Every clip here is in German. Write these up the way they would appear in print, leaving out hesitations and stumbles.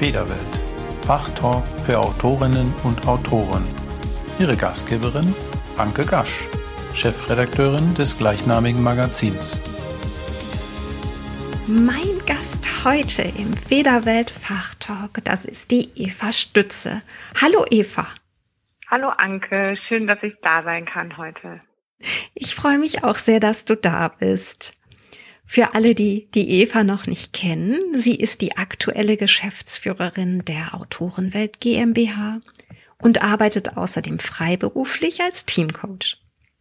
Federwelt, Fachtalk für Autorinnen und Autoren. Ihre Gastgeberin Anke Gasch, Chefredakteurin des gleichnamigen Magazins. Mein Gast heute im Federwelt Fachtalk, das ist die Eva Stütze. Hallo Eva. Hallo Anke, schön, dass ich da sein kann heute. Ich freue mich auch sehr, dass du da bist. Für alle, die Eva noch nicht kennen, sie ist die aktuelle Geschäftsführerin der Autorenwelt GmbH und arbeitet außerdem freiberuflich als Teamcoach.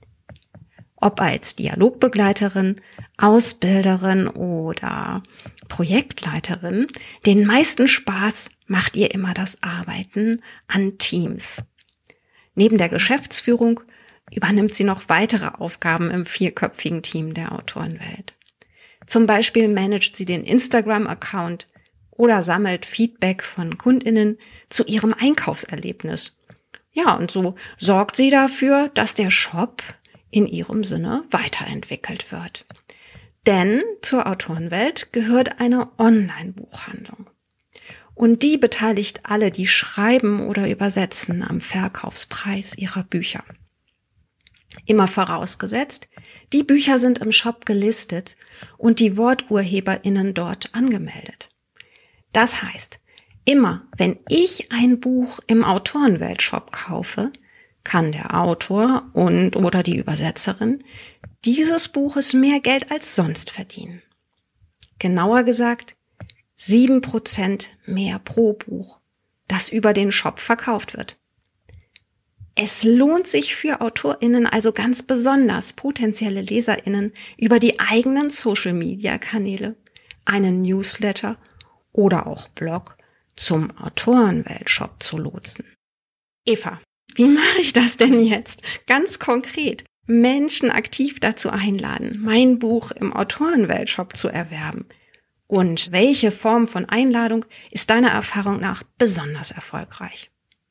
Ob als Dialogbegleiterin, Ausbilderin oder Projektleiterin, den meisten Spaß macht ihr immer das Arbeiten an Teams. Neben der Geschäftsführung übernimmt sie noch weitere Aufgaben im 4-köpfigen Team der Autorenwelt. Zum Beispiel managt sie den Instagram-Account oder sammelt Feedback von KundInnen zu ihrem Einkaufserlebnis. Ja, und so sorgt sie dafür, dass der Shop in ihrem Sinne weiterentwickelt wird. Denn zur Autorenwelt gehört eine Online-Buchhandlung. Und die beteiligt alle, die schreiben oder übersetzen, am Verkaufspreis ihrer Bücher. Immer vorausgesetzt, die Bücher sind im Shop gelistet und die WorturheberInnen dort angemeldet. Das heißt, immer wenn ich ein Buch im Autorenwelt-Shop kaufe, kann der Autor oder die Übersetzerin dieses Buches mehr Geld als sonst verdienen. Genauer gesagt, 7% mehr pro Buch, das über den Shop verkauft wird. Es lohnt sich für AutorInnen also ganz besonders, potenzielle LeserInnen über die eigenen Social-Media-Kanäle, einen Newsletter oder auch Blog zum Autorenwelt-Shop zu lotsen. Eva, wie mache ich das denn jetzt? Ganz konkret, Menschen aktiv dazu einladen, mein Buch im Autorenwelt-Shop zu erwerben. Und welche Form von Einladung ist deiner Erfahrung nach besonders erfolgreich?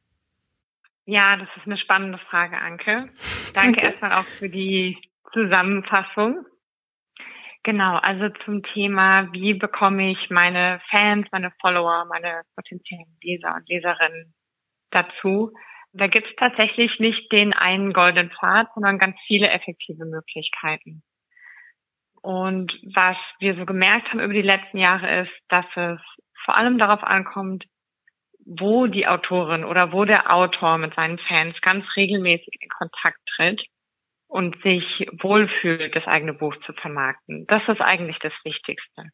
Ja, das ist eine spannende Frage, Anke. Danke erstmal auch für die Zusammenfassung. Genau, also zum Thema, wie bekomme ich meine Fans, meine Follower, meine potenziellen Leser und Leserinnen dazu? Da gibt es tatsächlich nicht den einen goldenen Pfad, sondern ganz viele effektive Möglichkeiten. Und was wir so gemerkt haben über die letzten Jahre ist, dass es vor allem darauf ankommt, wo die Autorin oder wo der Autor mit seinen Fans ganz regelmäßig in Kontakt tritt und sich wohlfühlt, das eigene Buch zu vermarkten. Das ist eigentlich das Wichtigste.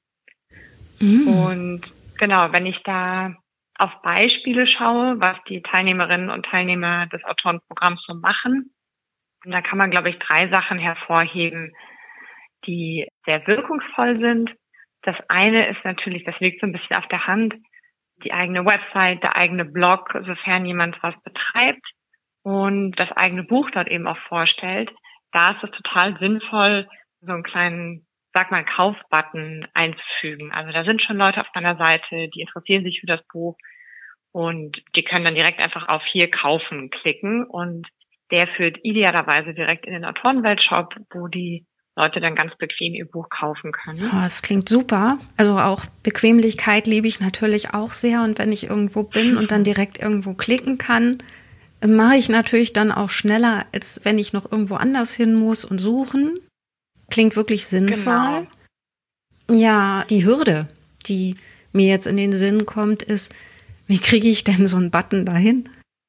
Und genau, wenn ich da auf Beispiele schaue, was die Teilnehmerinnen und Teilnehmer des Autorenprogramms so machen, da kann man, glaube ich, 3 Sachen hervorheben, die sehr wirkungsvoll sind. Das eine ist natürlich, das liegt so ein bisschen auf der Hand, die eigene Website, der eigene Blog, sofern jemand was betreibt und das eigene Buch dort eben auch vorstellt. Da ist es total sinnvoll, so einen kleinen, Kaufbutton einzufügen. Also da sind schon Leute auf meiner Seite, die interessieren sich für das Buch und die können dann direkt einfach auf hier kaufen klicken und der führt idealerweise direkt in den Autorenwelt-Shop, wo die Leute dann ganz bequem ihr Buch kaufen können. Oh, das klingt super. Also auch Bequemlichkeit liebe ich natürlich auch sehr. Und wenn ich irgendwo bin und dann direkt irgendwo klicken kann, mache ich natürlich dann auch schneller, als wenn ich noch irgendwo anders hin muss und suchen. Klingt wirklich sinnvoll. Genau. Ja, die Hürde, die mir jetzt in den Sinn kommt, ist, wie kriege ich denn so einen Button dahin?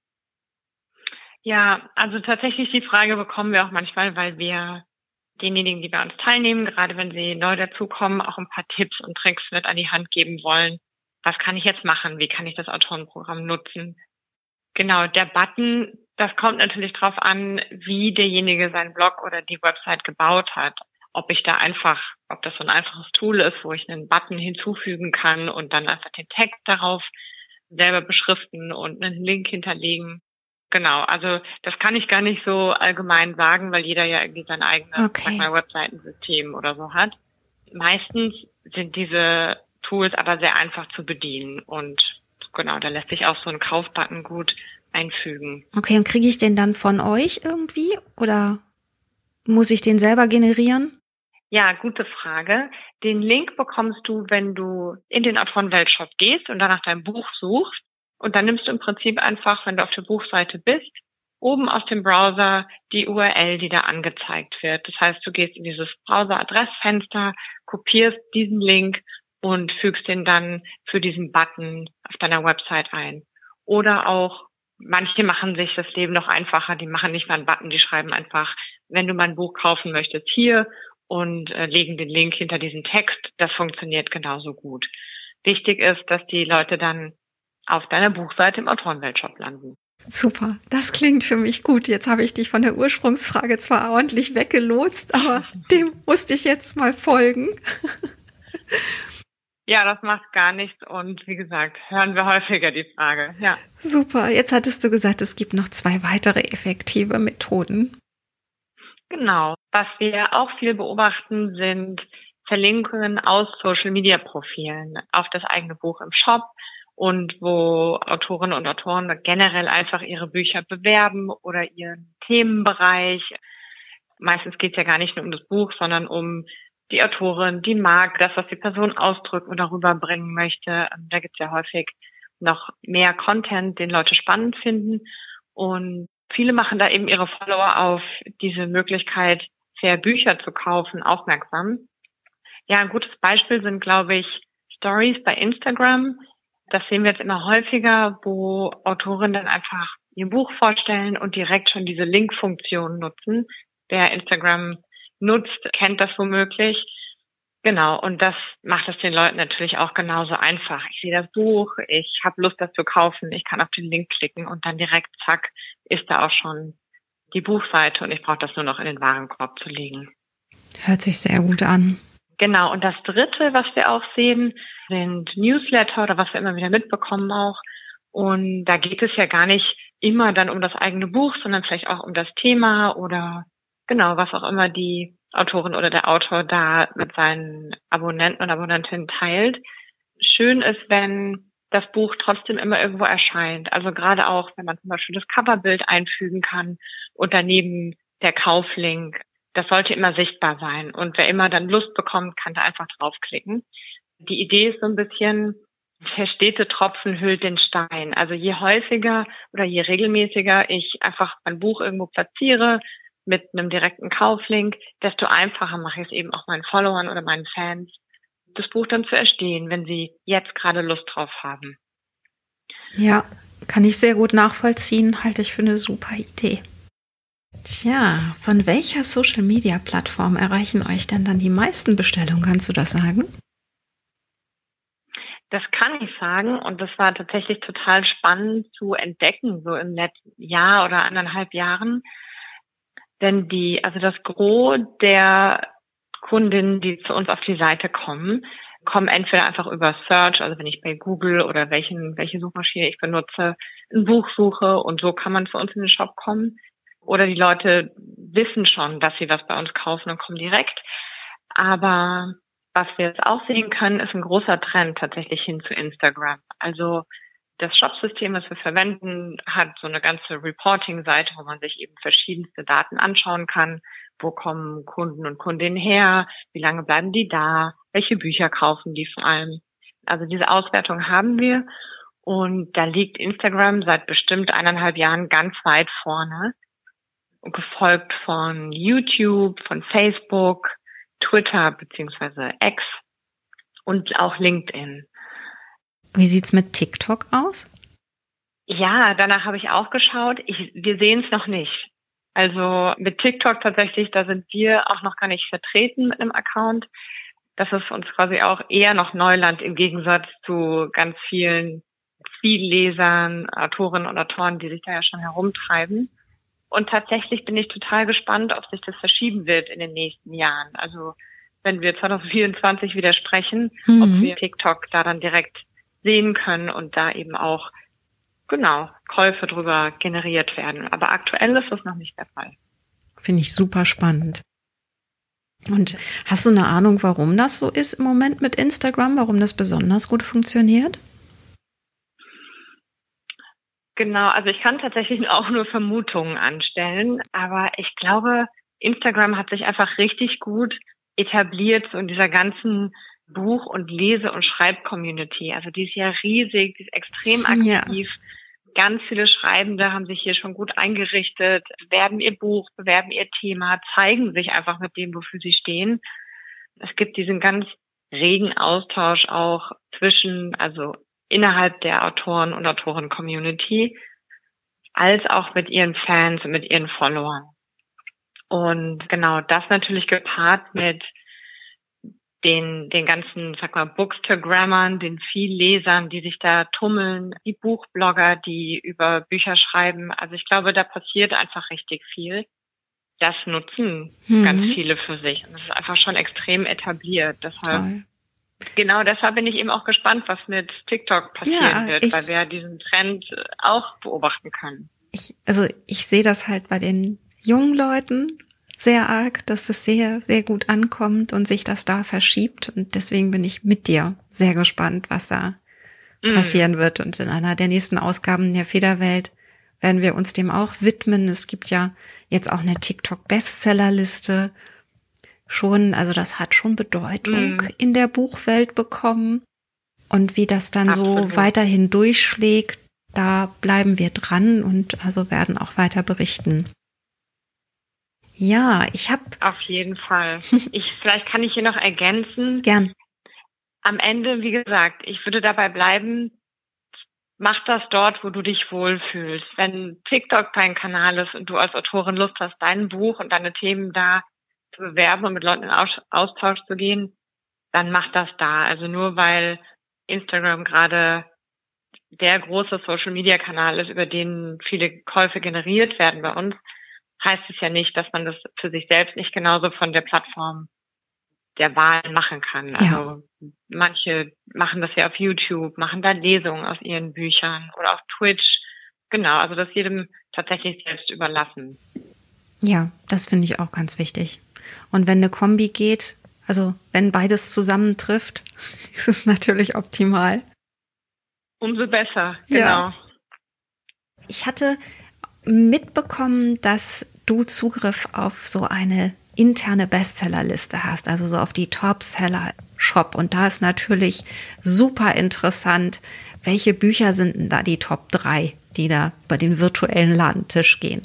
Ja, also tatsächlich die Frage bekommen wir auch manchmal, weil wir denjenigen, die bei uns teilnehmen, gerade wenn sie neu dazukommen, auch ein paar Tipps und Tricks mit an die Hand geben wollen. Was kann ich jetzt machen? Wie kann ich das Autorenprogramm nutzen? Genau, der Button, das kommt natürlich drauf an, wie derjenige seinen Blog oder die Website gebaut hat. Ob das so ein einfaches Tool ist, wo ich einen Button hinzufügen kann und dann einfach den Text darauf selber beschriften und einen Link hinterlegen. Genau, also das kann ich gar nicht so allgemein sagen, weil jeder ja irgendwie sein eigenes Webseitensystem oder so hat. Meistens sind diese Tools aber sehr einfach zu bedienen und genau, da lässt sich auch so ein Kaufbutton gut einfügen. Okay, und kriege ich den dann von euch irgendwie oder muss ich den selber generieren? Ja, gute Frage. Den Link bekommst du, wenn du in den Autorenwelt-Shop gehst und dann nach deinem Buch suchst. Und dann nimmst du im Prinzip einfach, wenn du auf der Buchseite bist, oben aus dem Browser die URL, die da angezeigt wird. Das heißt, du gehst in dieses Browser-Adressfenster, kopierst diesen Link und fügst den dann für diesen Button auf deiner Website ein. Oder auch, manche machen sich das Leben noch einfacher, die machen nicht mal einen Button, die schreiben einfach, wenn du mein Buch kaufen möchtest, hier und legen den Link hinter diesen Text. Das funktioniert genauso gut. Wichtig ist, dass die Leute dann auf deiner Buchseite im Autorenwelt-Shop landen. Super, das klingt für mich gut. Jetzt habe ich dich von der Ursprungsfrage zwar ordentlich weggelotst, aber dem musste ich jetzt mal folgen. Ja, das macht gar nichts und wie gesagt, hören wir häufiger die Frage. Ja. Super, jetzt hattest du gesagt, es gibt noch 2 weitere effektive Methoden. Genau. Was wir auch viel beobachten, sind Verlinkungen aus Social-Media-Profilen auf das eigene Buch im Shop und wo Autorinnen und Autoren generell einfach ihre Bücher bewerben oder ihren Themenbereich. Meistens geht es ja gar nicht nur um das Buch, sondern um die Autorin, die Marke, das, was die Person ausdrücken oder rüberbringen möchte. Da gibt es ja häufig noch mehr Content, den Leute spannend finden. Und viele machen da eben ihre Follower auf diese Möglichkeit, fair Bücher zu kaufen, aufmerksam. Ja, ein gutes Beispiel sind, glaube ich, Stories bei Instagram. Das sehen wir jetzt immer häufiger, wo Autorinnen dann einfach ihr Buch vorstellen und direkt schon diese Link-Funktion nutzen. Wer Instagram nutzt, kennt das womöglich. Genau, und das macht es den Leuten natürlich auch genauso einfach. Ich sehe das Buch, ich habe Lust, das zu kaufen, ich kann auf den Link klicken und dann direkt, zack, ist da auch schon die Buchseite und ich brauche das nur noch in den Warenkorb zu legen. Hört sich sehr gut an. Genau, und das Dritte, was wir auch sehen, sind Newsletter oder was wir immer wieder mitbekommen auch. Und da geht es ja gar nicht immer dann um das eigene Buch, sondern vielleicht auch um das Thema oder genau, was auch immer die Autorin oder der Autor da mit seinen Abonnenten und Abonnentinnen teilt. Schön ist, wenn das Buch trotzdem immer irgendwo erscheint. Also gerade auch, wenn man zum Beispiel das Coverbild einfügen kann und daneben der Kauflink. Das sollte immer sichtbar sein. Und wer immer dann Lust bekommt, kann da einfach draufklicken. Die Idee ist so ein bisschen, der stete Tropfen hüllt den Stein. Also je häufiger oder je regelmäßiger ich einfach mein Buch irgendwo platziere mit einem direkten Kauflink, desto einfacher mache ich es eben auch meinen Followern oder meinen Fans, das Buch dann zu erstehen, wenn sie jetzt gerade Lust drauf haben. Ja, kann ich sehr gut nachvollziehen, halte ich für eine super Idee. Tja, von welcher Social-Media-Plattform erreichen euch denn dann die meisten Bestellungen? Kannst du das sagen? Das kann ich sagen und das war tatsächlich total spannend zu entdecken, so im letzten Jahr oder 1,5 Jahren. Denn das Gros der Kundinnen, die zu uns auf die Seite kommen entweder einfach über Search, also wenn ich bei Google oder welche Suchmaschine ich benutze, ein Buch suche und so kann man zu uns in den Shop kommen. Oder die Leute wissen schon, dass sie was bei uns kaufen und kommen direkt. Aber was wir jetzt auch sehen können, ist ein großer Trend tatsächlich hin zu Instagram. Also das Shop-System, das wir verwenden, hat so eine ganze Reporting-Seite, wo man sich eben verschiedenste Daten anschauen kann. Wo kommen Kunden und Kundinnen her? Wie lange bleiben die da? Welche Bücher kaufen die vor allem? Also diese Auswertung haben wir. Und da liegt Instagram seit bestimmt 1,5 Jahren ganz weit vorne. Gefolgt von YouTube, von Facebook, Twitter bzw. X und auch LinkedIn. Wie sieht's mit TikTok aus? Ja, danach habe ich auch geschaut. Wir sehen es noch nicht. Also mit TikTok tatsächlich, da sind wir auch noch gar nicht vertreten mit einem Account. Das ist uns quasi auch eher noch Neuland im Gegensatz zu ganz vielen Spiellesern, Autorinnen und Autoren, die sich da ja schon herumtreiben. Und tatsächlich bin ich total gespannt, ob sich das verschieben wird in den nächsten Jahren. Also wenn wir 2024 wieder sprechen, ob wir TikTok da dann direkt sehen können und da eben auch, Käufe drüber generiert werden. Aber aktuell ist das noch nicht der Fall. Finde ich super spannend. Und hast du eine Ahnung, warum das so ist im Moment mit Instagram, warum das besonders gut funktioniert? Genau, also ich kann tatsächlich auch nur Vermutungen anstellen, aber ich glaube, Instagram hat sich einfach richtig gut etabliert so in dieser ganzen Buch- und Lese- und Schreib-Community. Also die ist ja riesig, die ist extrem aktiv. Ja. Ganz viele Schreibende haben sich hier schon gut eingerichtet, bewerben ihr Buch, bewerben ihr Thema, zeigen sich einfach mit dem, wofür sie stehen. Es gibt diesen ganz regen Austausch auch also innerhalb der Autoren- und Autoren-Community, als auch mit ihren Fans und mit ihren Followern. Und genau das natürlich gepaart mit den ganzen, Bookstagrammern, den vielen Lesern, die sich da tummeln, die Buchblogger, die über Bücher schreiben. Also ich glaube, da passiert einfach richtig viel. Das nutzen ganz viele für sich. Und das ist einfach schon extrem etabliert. Genau deshalb bin ich eben auch gespannt, was mit TikTok passieren wird, weil wir diesen Trend auch beobachten können. Ich sehe das halt bei den jungen Leuten sehr arg, dass das sehr, sehr gut ankommt und sich das da verschiebt. Und deswegen bin ich mit dir sehr gespannt, was da passieren wird. Und in einer der nächsten Ausgaben der Federwelt werden wir uns dem auch widmen. Es gibt ja jetzt auch eine TikTok-Bestsellerliste schon. Also das hat schon Bedeutung in der Buchwelt bekommen. Und wie das dann so weiterhin durchschlägt, da bleiben wir dran und also werden auch weiter berichten. Ja, Auf jeden Fall. Vielleicht kann ich hier noch ergänzen. Gern. Am Ende, wie gesagt, ich würde dabei bleiben, mach das dort, wo du dich wohlfühlst. Wenn TikTok dein Kanal ist und du als Autorin Lust hast, dein Buch und deine Themen da zu bewerben und mit Leuten in Austausch zu gehen, dann mach das da. Also nur weil Instagram gerade der große Social-Media-Kanal ist, über den viele Käufe generiert werden bei uns, heißt es ja nicht, dass man das für sich selbst nicht genauso von der Plattform der Wahl machen kann. Ja. Also manche machen das ja auf YouTube, machen da Lesungen aus ihren Büchern oder auf Twitch. Genau, also das jedem tatsächlich selbst überlassen. Ja, das finde ich auch ganz wichtig. Und wenn eine Kombi geht, also wenn beides zusammentrifft, ist es natürlich optimal. Umso besser, genau. Ja. Ich hatte mitbekommen, dass du Zugriff auf so eine interne Bestsellerliste hast, also so auf die Top-Seller-Shop. Und da ist natürlich super interessant, welche Bücher sind denn da die Top 3, die da über den virtuellen Ladentisch gehen?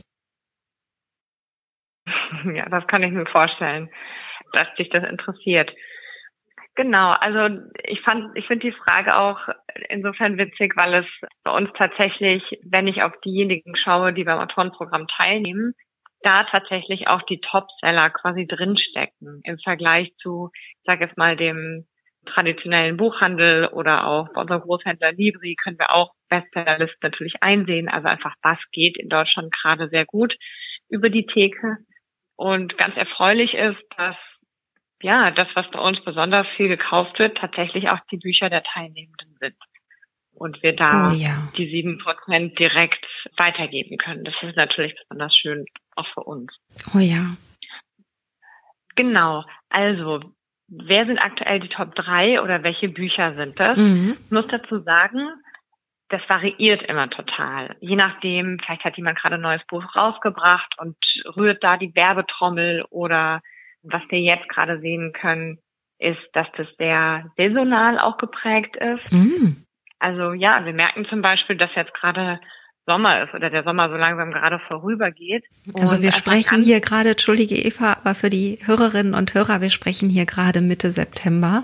Ja, das kann ich mir vorstellen, dass dich das interessiert. Genau, also ich finde die Frage auch insofern witzig, weil es bei uns tatsächlich, wenn ich auf diejenigen schaue, die beim Autorenprogramm teilnehmen, da tatsächlich auch die Top-Seller quasi drinstecken im Vergleich zu, ich sage jetzt mal, dem traditionellen Buchhandel oder auch bei unserem Großhändler Libri können wir auch Bestsellerlisten natürlich einsehen. Also einfach, was geht in Deutschland gerade sehr gut über die Theke. Und ganz erfreulich ist, dass ja, das, was bei uns besonders viel gekauft wird, tatsächlich auch die Bücher der Teilnehmenden sind. Und wir da die 7% direkt weitergeben können. Das ist natürlich besonders schön, auch für uns. Oh ja. Genau. Also, wer sind aktuell die Top 3 oder welche Bücher sind das? Ich muss dazu sagen, das variiert immer total. Je nachdem, vielleicht hat jemand gerade ein neues Buch rausgebracht und rührt da die Werbetrommel oder was wir jetzt gerade sehen können, ist, dass das sehr saisonal auch geprägt ist. Also ja, wir merken zum Beispiel, dass jetzt gerade Sommer ist oder der Sommer so langsam gerade vorübergeht. Also wir sprechen hier gerade, entschuldige Eva, aber für die Hörerinnen und Hörer, wir sprechen hier gerade Mitte September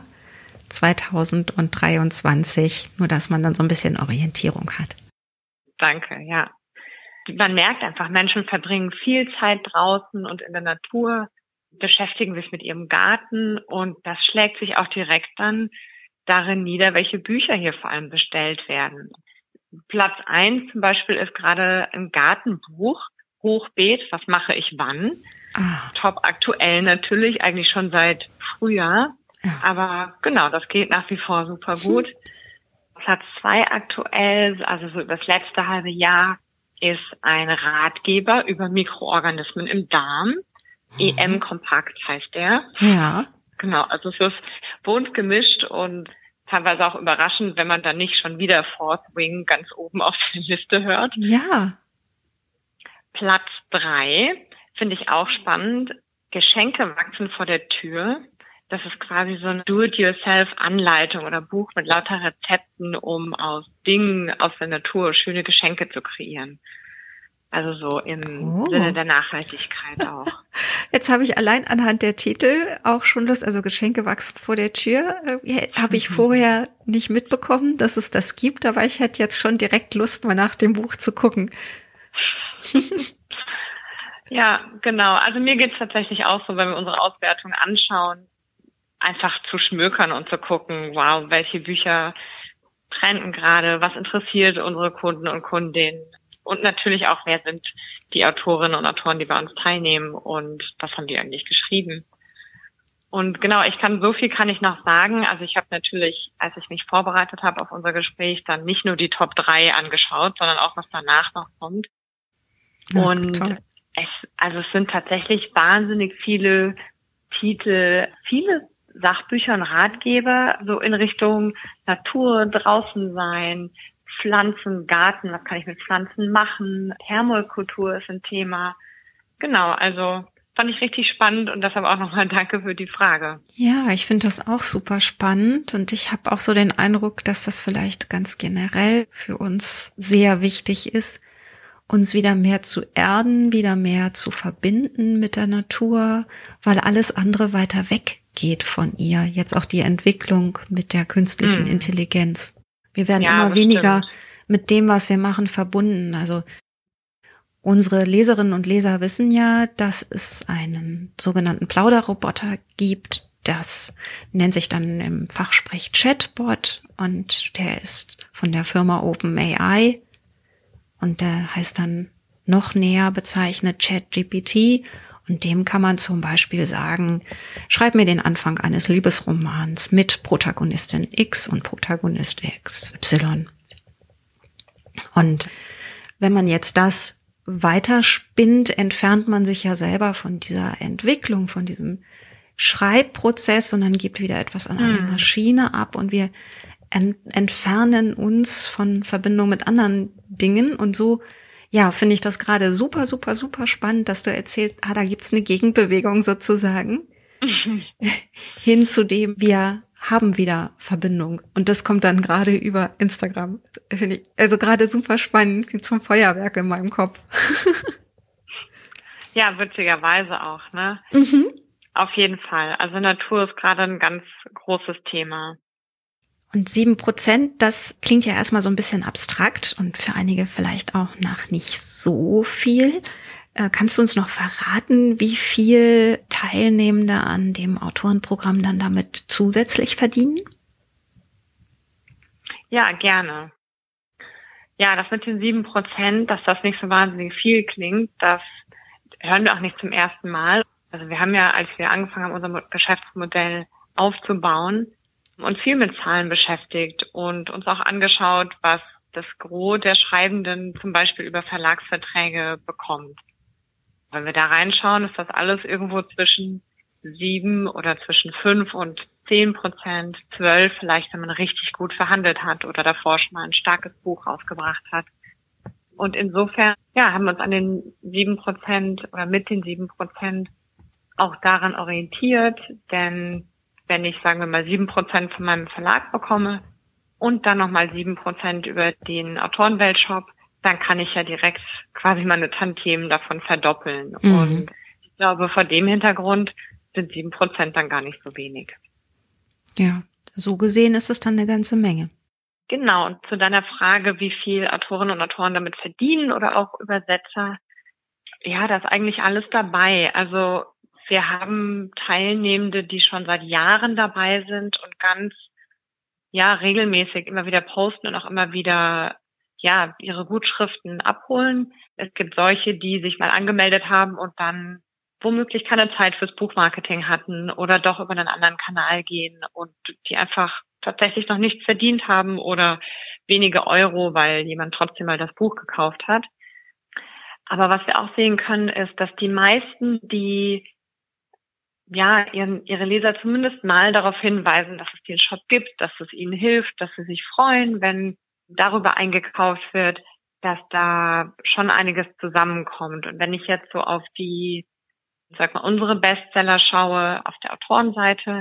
2023, nur dass man dann so ein bisschen Orientierung hat. Danke, ja. Man merkt einfach, Menschen verbringen viel Zeit draußen und in der Natur, beschäftigen sich mit ihrem Garten und das schlägt sich auch direkt dann darin nieder, welche Bücher hier vor allem bestellt werden. Platz 1 zum Beispiel ist gerade ein Gartenbuch, Hochbeet, was mache ich wann? Top aktuell natürlich, eigentlich schon seit Frühjahr, aber genau, das geht nach wie vor super gut. Platz 2 aktuell, also so über das letzte halbe Jahr, ist ein Ratgeber über Mikroorganismen im Darm. EM-Kompakt heißt der. Ja. Genau, also es ist bunt gemischt und teilweise auch überraschend, wenn man dann nicht schon wieder Fourth Wing ganz oben auf der Liste hört. Ja. Platz 3 finde ich auch spannend. Geschenke wachsen vor der Tür Das ist quasi so eine Do-it-yourself-Anleitung oder Buch mit lauter Rezepten, um aus Dingen aus der Natur schöne Geschenke zu kreieren. Also so im Sinne der Nachhaltigkeit auch. Jetzt habe ich allein anhand der Titel auch schon Lust, also Geschenke wachsen vor der Tür. Habe ich vorher nicht mitbekommen, dass es das gibt, aber ich hätte jetzt schon direkt Lust, mal nach dem Buch zu gucken. Ja, genau. Also mir geht's tatsächlich auch so, wenn wir unsere Auswertung anschauen, einfach zu schmökern und zu gucken, wow, welche Bücher trenden gerade, was interessiert unsere Kunden und Kundinnen und natürlich auch, wer sind die Autorinnen und Autoren, die bei uns teilnehmen und was haben die eigentlich geschrieben. Und genau, kann ich noch sagen. Also ich habe natürlich, als ich mich vorbereitet habe auf unser Gespräch, dann nicht nur die Top 3 angeschaut, sondern auch, was danach noch kommt. Ja, und toll. Es sind tatsächlich wahnsinnig viele Titel, viele Sachbücher und Ratgeber, so in Richtung Natur, draußen sein, Pflanzen, Garten, was kann ich mit Pflanzen machen, Permakultur ist ein Thema. Genau, also fand ich richtig spannend und deshalb auch nochmal danke für die Frage. Ja, ich finde das auch super spannend und ich habe auch so den Eindruck, dass das vielleicht ganz generell für uns sehr wichtig ist, uns wieder mehr zu erden, wieder mehr zu verbinden mit der Natur, weil alles andere weiter weg geht von ihr. Jetzt auch die Entwicklung mit der künstlichen Intelligenz. Wir werden immer weniger mit dem, was wir machen, verbunden. Also unsere Leserinnen und Leser wissen ja, dass es einen sogenannten Plauderroboter gibt. Das nennt sich dann im Fachsprech Chatbot und der ist von der Firma OpenAI und der heißt dann noch näher bezeichnet ChatGPT. Und dem kann man zum Beispiel sagen, schreib mir den Anfang eines Liebesromans mit Protagonistin X und Protagonist XY. Und wenn man jetzt das weiterspinnt, entfernt man sich ja selber von dieser Entwicklung, von diesem Schreibprozess und dann gibt wieder etwas an eine Maschine ab und wir entfernen uns von Verbindung mit anderen Dingen und so. Ja, finde ich das gerade super, super, super spannend, dass du erzählst, da gibt's eine Gegenbewegung sozusagen hin zu dem, wir haben wieder Verbindung. Und das kommt dann gerade über Instagram. Finde ich also gerade super spannend, zum Feuerwerk in meinem Kopf. Ja, witzigerweise auch, ne? Auf jeden Fall. Also Natur ist gerade ein ganz großes Thema. Und 7%, das klingt ja erstmal so ein bisschen abstrakt und für einige vielleicht auch nach nicht so viel. Kannst du uns noch verraten, wie viel Teilnehmende an dem Autorenprogramm dann damit zusätzlich verdienen? Ja, gerne. Ja, das mit den 7%, dass das nicht so wahnsinnig viel klingt, das hören wir auch nicht zum ersten Mal. Also wir haben ja, als wir angefangen haben, unser Geschäftsmodell aufzubauen, uns viel mit Zahlen beschäftigt und uns auch angeschaut, was das Gros der Schreibenden zum Beispiel über Verlagsverträge bekommt. Wenn wir da reinschauen, ist das alles irgendwo zwischen 7 oder zwischen 5 und 10%, 12 vielleicht, wenn man richtig gut verhandelt hat oder davor schon mal ein starkes Buch rausgebracht hat. Und insofern, ja, haben wir uns an den 7% oder mit den 7% auch daran orientiert, denn wenn ich, sagen wir mal, 7% von meinem Verlag bekomme und dann nochmal 7% über den Autorenweltshop, dann kann ich ja direkt quasi meine Tantiemen davon verdoppeln. Und ich glaube, vor dem Hintergrund sind 7% dann gar nicht so wenig. Ja, so gesehen ist es dann eine ganze Menge. Genau, und zu deiner Frage, wie viel Autorinnen und Autoren damit verdienen oder auch Übersetzer, ja, da ist eigentlich alles dabei. Also wir haben Teilnehmende, die schon seit Jahren dabei sind und ganz, ja, regelmäßig immer wieder posten und auch immer wieder, ja, ihre Gutschriften abholen. Es gibt solche, die sich mal angemeldet haben und dann womöglich keine Zeit fürs Buchmarketing hatten oder doch über einen anderen Kanal gehen und die einfach tatsächlich noch nichts verdient haben oder wenige Euro, weil jemand trotzdem mal das Buch gekauft hat. Aber was wir auch sehen können, ist, dass die meisten, die ja ihre Leser zumindest mal darauf hinweisen, dass es den Shop gibt, dass es ihnen hilft, dass sie sich freuen, wenn darüber eingekauft wird, dass da schon einiges zusammenkommt. Und wenn ich jetzt so auf die, sag mal, unsere Bestseller schaue, auf der Autorenseite,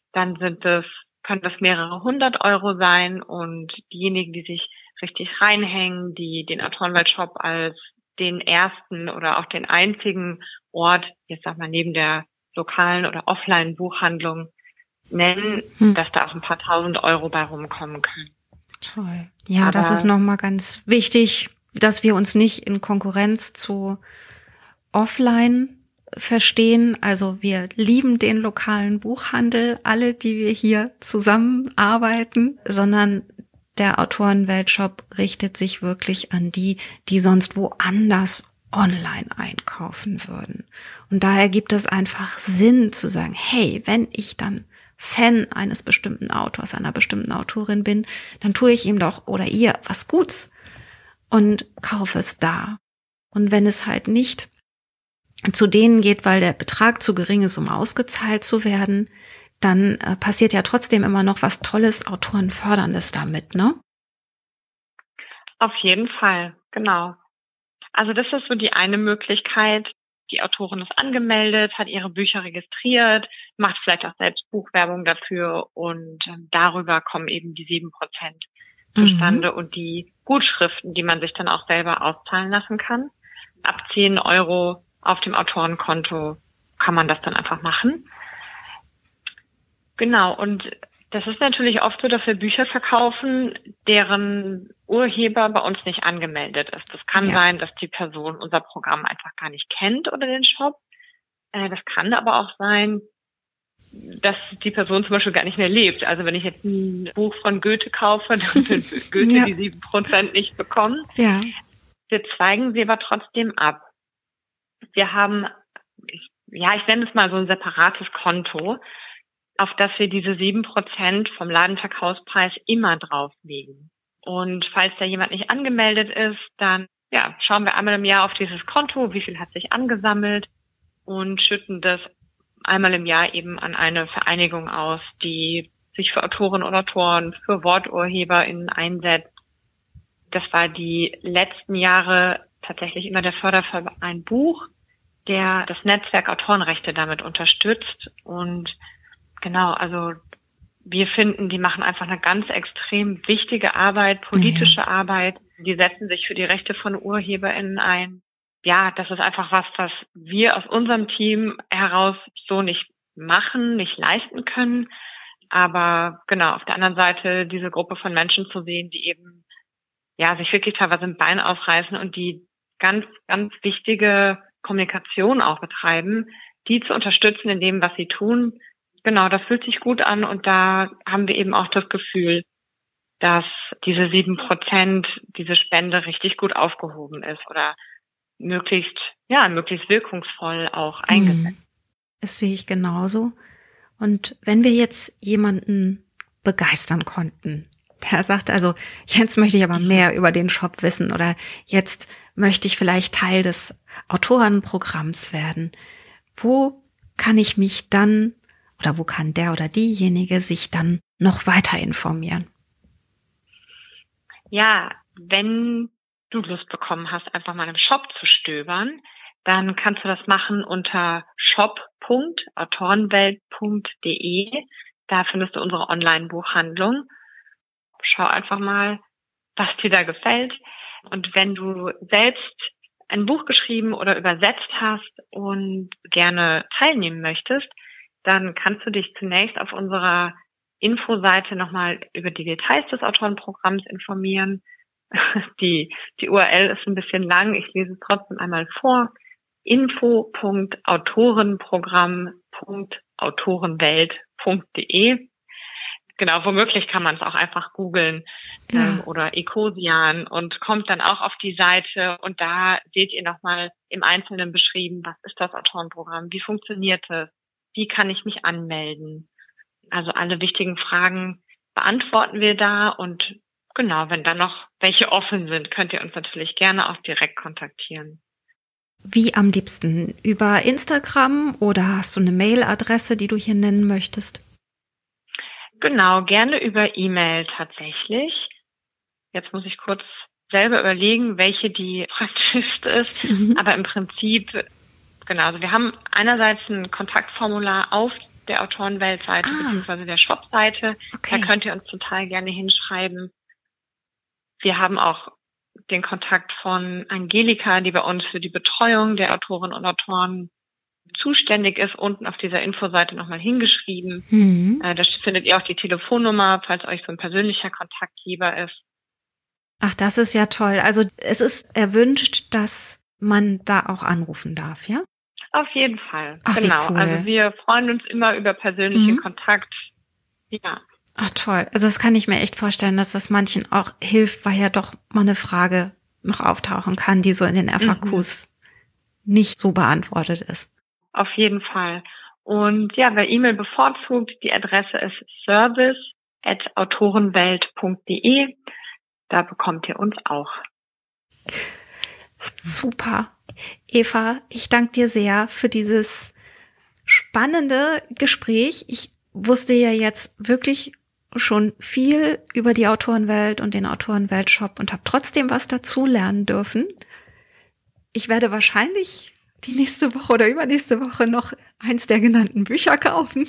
dann können das mehrere 100 € sein, und diejenigen, die sich richtig reinhängen, die den Autorenwelt-Shop als den ersten oder auch den einzigen Ort, jetzt sag mal neben der lokalen oder offline Buchhandlung nennen, dass da auch ein paar 1.000 € bei rumkommen können. Toll. Ja, aber das ist nochmal ganz wichtig, dass wir uns nicht in Konkurrenz zu offline verstehen. Also wir lieben den lokalen Buchhandel, alle, die wir hier zusammenarbeiten, sondern der Autorenwelt-Shop richtet sich wirklich an die, die sonst woanders online einkaufen würden. Und daher gibt es einfach Sinn zu sagen, hey, wenn ich dann Fan eines bestimmten Autors, einer bestimmten Autorin bin, dann tue ich ihm doch oder ihr was Gutes und kaufe es da. Und wenn es halt nicht zu denen geht, weil der Betrag zu gering ist, um ausgezahlt zu werden, dann passiert ja trotzdem immer noch was Tolles, Autorenförderndes damit, ne? Auf jeden Fall, genau. Also das ist so die eine Möglichkeit. Die Autorin ist angemeldet, hat ihre Bücher registriert, macht vielleicht auch selbst Buchwerbung dafür, und darüber kommen eben die 7% zustande und die Gutschriften, die man sich dann auch selber auszahlen lassen kann. Ab 10 € auf dem Autorenkonto kann man das dann einfach machen. Genau, und das ist natürlich oft so, dass wir Bücher verkaufen, deren Urheber bei uns nicht angemeldet ist. Das kann sein, dass die Person unser Programm einfach gar nicht kennt oder den Shop. Das kann aber auch sein, dass die Person zum Beispiel gar nicht mehr lebt. Also wenn ich jetzt ein Buch von Goethe kaufe, dann wird Goethe die 7% nicht bekommen. Ja. Wir zweigen sie aber trotzdem ab. Wir haben, ich nenne es mal so ein separates Konto, auf das wir diese 7% vom Ladenverkaufspreis immer drauflegen. Und falls da jemand nicht angemeldet ist, dann schauen wir einmal im Jahr auf dieses Konto, wie viel hat sich angesammelt, und schütten das einmal im Jahr eben an eine Vereinigung aus, die sich für Autorinnen und Autoren, für WorturheberInnen einsetzt. Das war die letzten Jahre tatsächlich immer der Förderverein Buch, der das Netzwerk Autorenrechte damit unterstützt. Und genau, also wir finden, die machen einfach eine ganz extrem wichtige Arbeit, politische Arbeit. Die setzen sich für die Rechte von UrheberInnen ein. Ja, das ist einfach was wir aus unserem Team heraus so nicht machen, nicht leisten können. Aber genau, auf der anderen Seite diese Gruppe von Menschen zu sehen, die eben sich wirklich teilweise ein Bein aufreißen und die ganz, ganz wichtige Kommunikation auch betreiben, die zu unterstützen in dem, was sie tun. Genau, das fühlt sich gut an, und da haben wir eben auch das Gefühl, dass diese 7%, diese Spende richtig gut aufgehoben ist oder möglichst wirkungsvoll auch eingesetzt. Das sehe ich genauso. Und wenn wir jetzt jemanden begeistern konnten, der sagt, also jetzt möchte ich aber mehr über den Shop wissen oder jetzt möchte ich vielleicht Teil des Autorenprogramms werden, wo kann ich mich dann oder wo kann der oder diejenige sich dann noch weiter informieren? Ja, wenn du Lust bekommen hast, einfach mal im Shop zu stöbern, dann kannst du das machen unter shop.autorenwelt.de. Da findest du unsere Online-Buchhandlung. Schau einfach mal, was dir da gefällt. Und wenn du selbst ein Buch geschrieben oder übersetzt hast und gerne teilnehmen möchtest, dann kannst du dich zunächst auf unserer Infoseite nochmal über die Details des Autorenprogramms informieren. Die URL ist ein bisschen lang, ich lese es trotzdem einmal vor. info.autorenprogramm.autorenwelt.de. Genau, womöglich kann man es auch einfach googeln oder Ecosian und kommt dann auch auf die Seite, und da seht ihr nochmal im Einzelnen beschrieben, was ist das Autorenprogramm, wie funktioniert es, wie kann ich mich anmelden. Also alle wichtigen Fragen beantworten wir da, und genau, wenn da noch welche offen sind, könnt ihr uns natürlich gerne auch direkt kontaktieren. Wie am liebsten? Über Instagram oder hast du eine Mailadresse, die du hier nennen möchtest? Genau, gerne über E-Mail tatsächlich. Jetzt muss ich kurz selber überlegen, welche die praktischste ist. Aber im Prinzip, genau, also wir haben einerseits ein Kontaktformular auf der Autorenweltseite bzw. der Shopseite. Okay. Da könnt ihr uns total gerne hinschreiben. Wir haben auch den Kontakt von Angelika, die bei uns für die Betreuung der Autorinnen und Autoren zuständig ist, unten auf dieser Infoseite nochmal hingeschrieben. Da findet ihr auch die Telefonnummer, falls euch so ein persönlicher Kontakt lieber ist. Ach, das ist ja toll. Also es ist erwünscht, dass man da auch anrufen darf, ja? Auf jeden Fall. Ach, genau. wie cool. Also wir freuen uns immer über persönlichen Kontakt. Ja. Ach toll. Also das kann ich mir echt vorstellen, dass das manchen auch hilft, weil ja doch mal eine Frage noch auftauchen kann, die so in den FAQs nicht so beantwortet ist. Auf jeden Fall. Und ja, wer E-Mail bevorzugt, die Adresse ist service@autorenwelt.de. Da bekommt ihr uns auch. Super. Eva, ich danke dir sehr für dieses spannende Gespräch. Ich wusste ja jetzt wirklich schon viel über die Autorenwelt und den Autorenwelt-Shop und habe trotzdem was dazu lernen dürfen. Ich werde wahrscheinlich die nächste Woche oder übernächste Woche noch eins der genannten Bücher kaufen.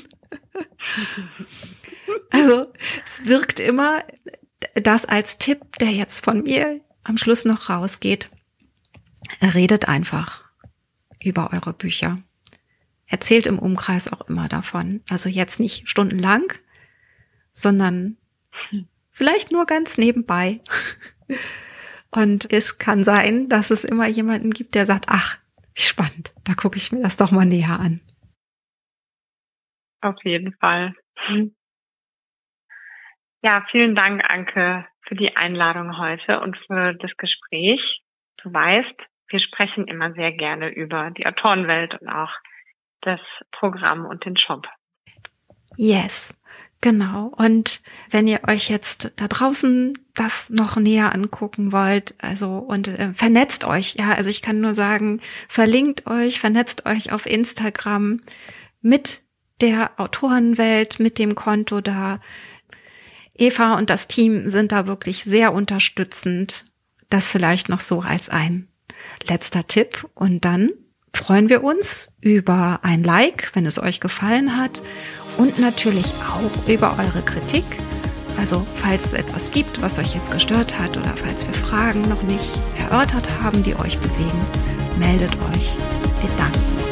Also es wirkt immer das als Tipp, der jetzt von mir am Schluss noch rausgeht. Redet einfach über eure Bücher. Erzählt im Umkreis auch immer davon. Also jetzt nicht stundenlang, sondern vielleicht nur ganz nebenbei. Und es kann sein, dass es immer jemanden gibt, der sagt, ach, wie spannend, da gucke ich mir das doch mal näher an. Auf jeden Fall. Ja, vielen Dank, Anke, für die Einladung heute und für das Gespräch. Du weißt, wir sprechen immer sehr gerne über die Autorenwelt und auch das Programm und den Shop. Yes, genau. Und wenn ihr euch jetzt da draußen das noch näher angucken wollt, also und vernetzt euch, ja, also ich kann nur sagen, vernetzt euch auf Instagram mit der Autorenwelt, mit dem Konto da. Eva und das Team sind da wirklich sehr unterstützend. Das vielleicht noch so als ein letzter Tipp. Und dann freuen wir uns über ein Like, wenn es euch gefallen hat. Und natürlich auch über eure Kritik. Also falls es etwas gibt, was euch jetzt gestört hat oder falls wir Fragen noch nicht erörtert haben, die euch bewegen, meldet euch. Wir danken euch.